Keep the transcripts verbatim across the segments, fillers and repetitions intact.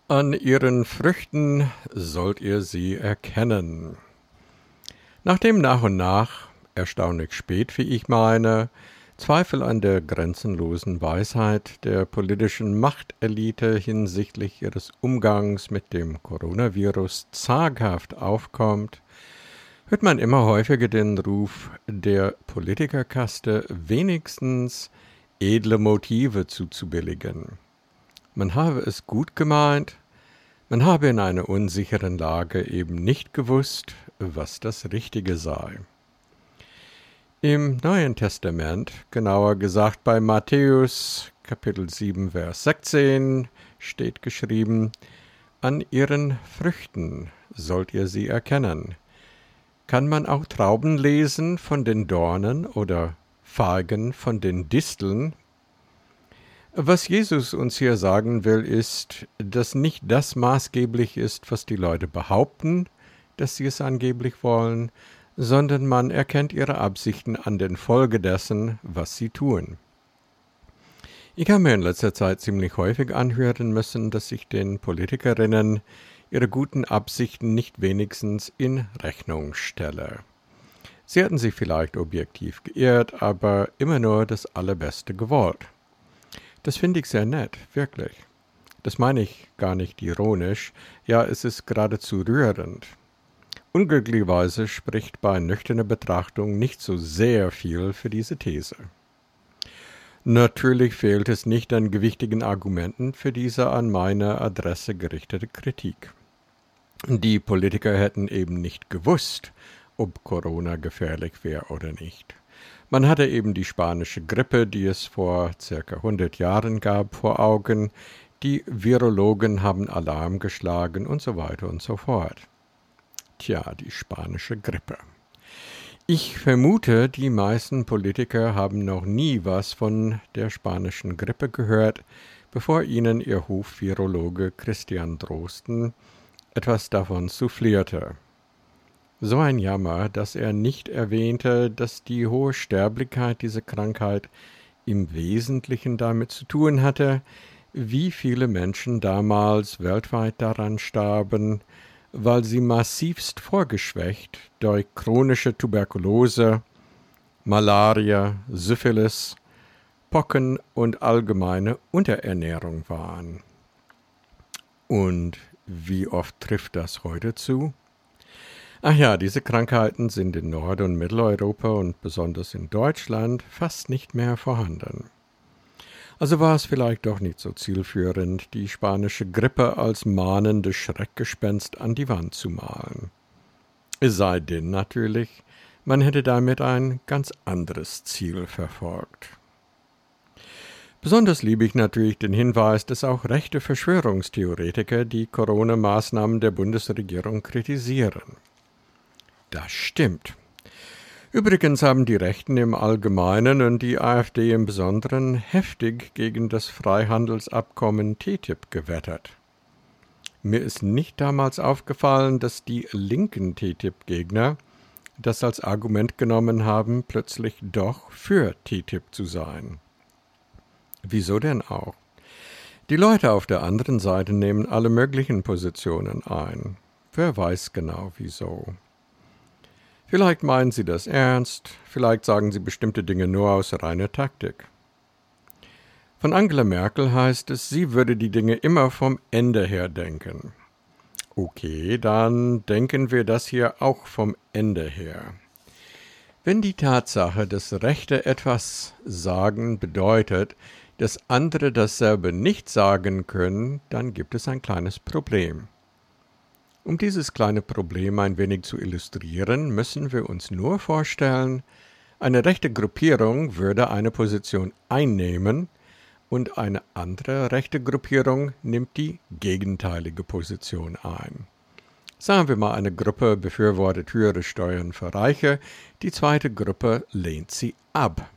An ihren Früchten sollt ihr sie erkennen. Nachdem nach und nach, erstaunlich spät wie ich meine, Zweifel an der grenzenlosen Weisheit der politischen Machtelite hinsichtlich ihres Umgangs mit dem Coronavirus zaghaft aufkommt, hört man immer häufiger den Ruf der Politikerkaste, wenigstens edle Motive zuzubilligen. Man habe es gut gemeint, man habe in einer unsicheren Lage eben nicht gewusst, was das Richtige sei. Im Neuen Testament, genauer gesagt bei Matthäus Kapitel sieben, Vers sechzehn, steht geschrieben: An ihren Früchten sollt ihr sie erkennen. Kann man auch Trauben lesen von den Dornen oder Feigen von den Disteln? Was Jesus uns hier sagen will, ist, dass nicht das maßgeblich ist, was die Leute behaupten, dass sie es angeblich wollen, sondern man erkennt ihre Absichten an den Folge dessen, was sie tun. Ich habe mir in letzter Zeit ziemlich häufig anhören müssen, dass ich den Politikerinnen ihre guten Absichten nicht wenigstens in Rechnung stelle. Sie hätten sich vielleicht objektiv geirrt, aber immer nur das Allerbeste gewollt. Das finde ich sehr nett, wirklich. Das meine ich gar nicht ironisch, ja, es ist geradezu rührend. Unglücklicherweise spricht bei nüchterner Betrachtung nicht so sehr viel für diese These. Natürlich fehlt es nicht an gewichtigen Argumenten für diese an meine Adresse gerichtete Kritik. Die Politiker hätten eben nicht gewusst, ob Corona gefährlich wäre oder nicht. Man hatte eben die spanische Grippe, die es vor circa hundert Jahren gab, vor Augen. Die Virologen haben Alarm geschlagen und so weiter und so fort. Tja, die spanische Grippe. Ich vermute, die meisten Politiker haben noch nie was von der spanischen Grippe gehört, bevor ihnen ihr Hofvirologe Christian Drosten etwas davon soufflierte. So ein Jammer, dass er nicht erwähnte, dass die hohe Sterblichkeit dieser Krankheit im Wesentlichen damit zu tun hatte, wie viele Menschen damals weltweit daran starben, weil sie massivst vorgeschwächt durch chronische Tuberkulose, Malaria, Syphilis, Pocken und allgemeine Unterernährung waren. Und wie oft trifft das heute zu? Ach ja, diese Krankheiten sind in Nord- und Mitteleuropa und besonders in Deutschland fast nicht mehr vorhanden. Also war es vielleicht doch nicht so zielführend, die spanische Grippe als mahnendes Schreckgespenst an die Wand zu malen. Es sei denn natürlich, man hätte damit ein ganz anderes Ziel verfolgt. Besonders liebe ich natürlich den Hinweis, dass auch rechte Verschwörungstheoretiker die Corona-Maßnahmen der Bundesregierung kritisieren. Das stimmt. Übrigens haben die Rechten im Allgemeinen und die AfD im Besonderen heftig gegen das Freihandelsabkommen T T I P gewettert. Mir ist nicht damals aufgefallen, dass die linken T T I P-Gegner das als Argument genommen haben, plötzlich doch für T T I P zu sein. Wieso denn auch? Die Leute auf der anderen Seite nehmen alle möglichen Positionen ein. Wer weiß genau wieso. Vielleicht meinen sie das ernst, vielleicht sagen sie bestimmte Dinge nur aus reiner Taktik. Von Angela Merkel heißt es, sie würde die Dinge immer vom Ende her denken. Okay, dann denken wir das hier auch vom Ende her. Wenn die Tatsache, dass Rechte etwas sagen, bedeutet, dass andere dasselbe nicht sagen können, dann gibt es ein kleines Problem. Um dieses kleine Problem ein wenig zu illustrieren, müssen wir uns nur vorstellen, eine rechte Gruppierung würde eine Position einnehmen und eine andere rechte Gruppierung nimmt die gegenteilige Position ein. Sagen wir mal, eine Gruppe befürwortet höhere Steuern für Reiche, die zweite Gruppe lehnt sie ab.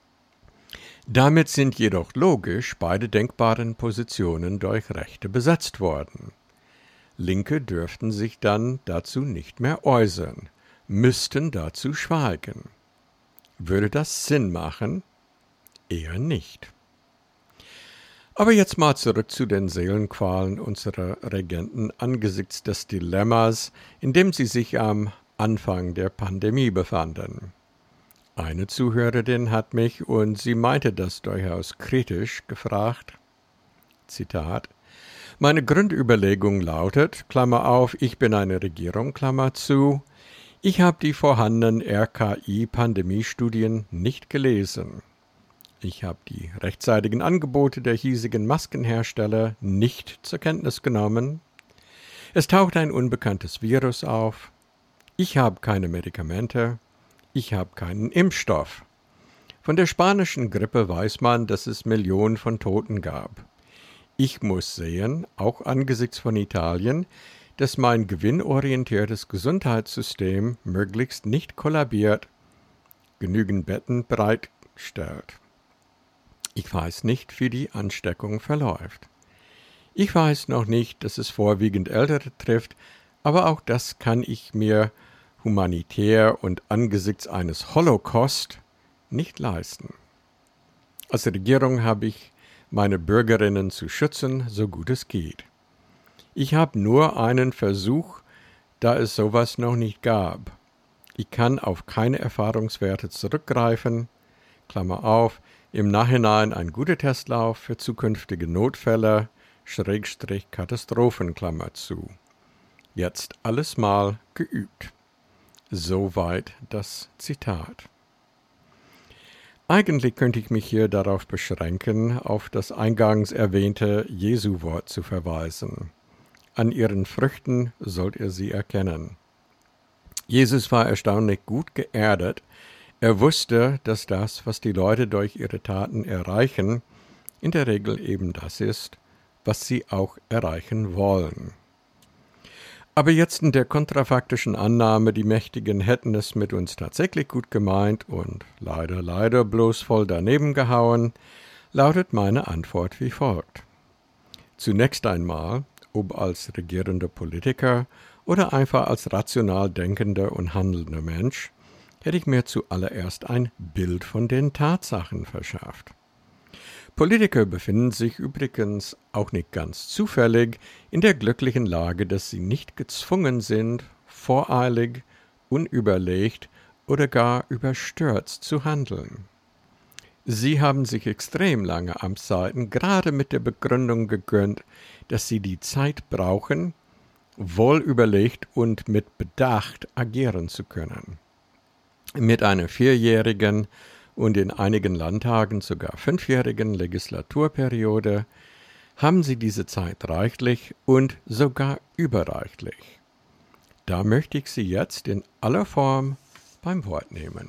Damit sind jedoch logisch beide denkbaren Positionen durch Rechte besetzt worden. Linke dürften sich dann dazu nicht mehr äußern, müssten dazu schweigen. Würde das Sinn machen? Eher nicht. Aber jetzt mal zurück zu den Seelenqualen unserer Regenten angesichts des Dilemmas, in dem sie sich am Anfang der Pandemie befanden. Eine Zuhörerin hat mich, und sie meinte das durchaus kritisch, gefragt, Zitat, meine Grundüberlegung lautet, Klammer auf, ich bin eine Regierung, Klammer zu, ich habe die vorhandenen R K I-Pandemiestudien nicht gelesen. Ich habe die rechtzeitigen Angebote der hiesigen Maskenhersteller nicht zur Kenntnis genommen. Es taucht ein unbekanntes Virus auf. Ich habe keine Medikamente. Ich habe keinen Impfstoff. Von der spanischen Grippe weiß man, dass es Millionen von Toten gab. Ich muss sehen, auch angesichts von Italien, dass mein gewinnorientiertes Gesundheitssystem möglichst nicht kollabiert, genügend Betten bereitstellt. Ich weiß nicht, wie die Ansteckung verläuft. Ich weiß noch nicht, dass es vorwiegend Ältere trifft, aber auch das kann ich mir humanitär und angesichts eines Holocaust nicht leisten. Als Regierung habe ich meine Bürgerinnen zu schützen, so gut es geht. Ich habe nur einen Versuch, da es sowas noch nicht gab. Ich kann auf keine Erfahrungswerte zurückgreifen, Klammer auf, im Nachhinein ein guter Testlauf für zukünftige Notfälle, Schrägstrich Katastrophen, Klammer zu. Jetzt alles mal geübt. Soweit das Zitat. Eigentlich könnte ich mich hier darauf beschränken, auf das eingangs erwähnte Jesu-Wort zu verweisen. An ihren Früchten sollt ihr sie erkennen. Jesus war erstaunlich gut geerdet. Er wusste, dass das, was die Leute durch ihre Taten erreichen, in der Regel eben das ist, was sie auch erreichen wollen. Aber jetzt in der kontrafaktischen Annahme, die Mächtigen hätten es mit uns tatsächlich gut gemeint und leider, leider bloß voll daneben gehauen, lautet meine Antwort wie folgt. Zunächst einmal, ob als regierender Politiker oder einfach als rational denkender und handelnder Mensch, hätte ich mir zuallererst ein Bild von den Tatsachen verschafft. Politiker befinden sich übrigens auch nicht ganz zufällig in der glücklichen Lage, dass sie nicht gezwungen sind, voreilig, unüberlegt oder gar überstürzt zu handeln. Sie haben sich extrem lange Amtszeiten gerade mit der Begründung gegönnt, dass sie die Zeit brauchen, wohl überlegt und mit Bedacht agieren zu können. Mit einer vierjährigen und in einigen Landtagen sogar fünfjährigen Legislaturperiode haben sie diese Zeit reichlich und sogar überreichlich. Da möchte ich Sie jetzt in aller Form beim Wort nehmen.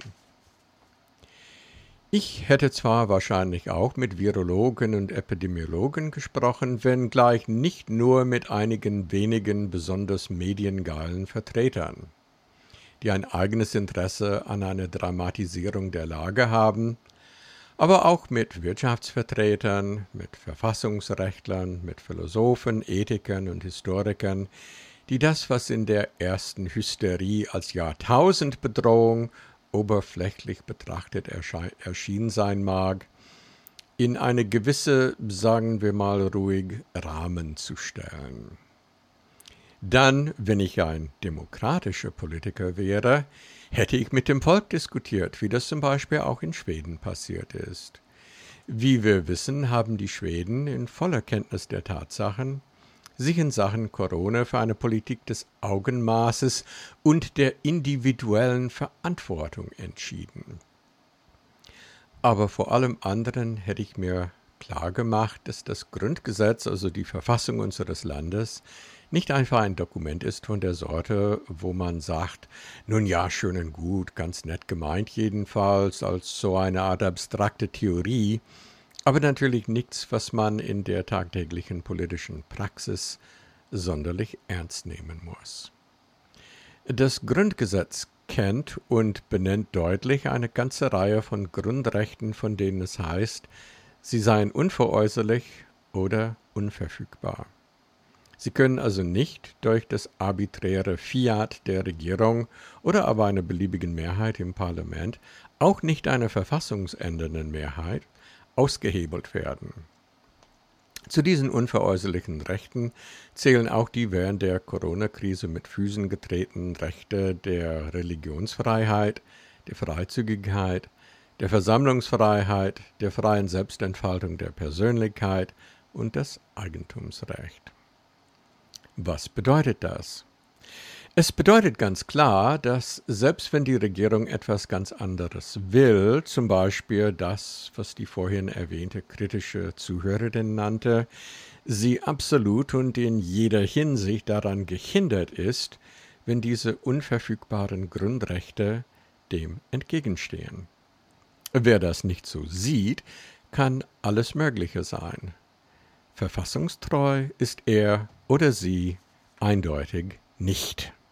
Ich hätte zwar wahrscheinlich auch mit Virologen und Epidemiologen gesprochen, wenngleich nicht nur mit einigen wenigen besonders mediengeilen Vertretern, die ein eigenes Interesse an einer Dramatisierung der Lage haben, aber auch mit Wirtschaftsvertretern, mit Verfassungsrechtlern, mit Philosophen, Ethikern und Historikern, die das, was in der ersten Hysterie als Jahrtausendbedrohung oberflächlich betrachtet ersche- erschienen sein mag, in eine gewisse, sagen wir mal ruhig, Rahmen zu stellen. Dann, wenn ich ein demokratischer Politiker wäre, hätte ich mit dem Volk diskutiert, wie das zum Beispiel auch in Schweden passiert ist. Wie wir wissen, haben die Schweden in voller Kenntnis der Tatsachen sich in Sachen Corona für eine Politik des Augenmaßes und der individuellen Verantwortung entschieden. Aber vor allem anderen hätte ich mir klargemacht, dass das Grundgesetz, also die Verfassung unseres Landes, nicht einfach ein Dokument ist von der Sorte, wo man sagt, nun ja, schön und gut, ganz nett gemeint jedenfalls, als so eine Art abstrakte Theorie, aber natürlich nichts, was man in der tagtäglichen politischen Praxis sonderlich ernst nehmen muss. Das Grundgesetz kennt und benennt deutlich eine ganze Reihe von Grundrechten, von denen es heißt, sie seien unveräußerlich oder unverfügbar. Sie können also nicht durch das arbiträre Fiat der Regierung oder aber einer beliebigen Mehrheit im Parlament, auch nicht einer verfassungsändernden Mehrheit, ausgehebelt werden. Zu diesen unveräußerlichen Rechten zählen auch die während der Corona-Krise mit Füßen getretenen Rechte der Religionsfreiheit, der Freizügigkeit, der Versammlungsfreiheit, der freien Selbstentfaltung der Persönlichkeit und das Eigentumsrecht. Was bedeutet das? Es bedeutet ganz klar, dass selbst wenn die Regierung etwas ganz anderes will, zum Beispiel das, was die vorhin erwähnte kritische Zuhörerin nannte, sie absolut und in jeder Hinsicht daran gehindert ist, wenn diese unverfügbaren Grundrechte dem entgegenstehen. Wer das nicht so sieht, kann alles Mögliche sein. Verfassungstreu ist er oder sie eindeutig nicht.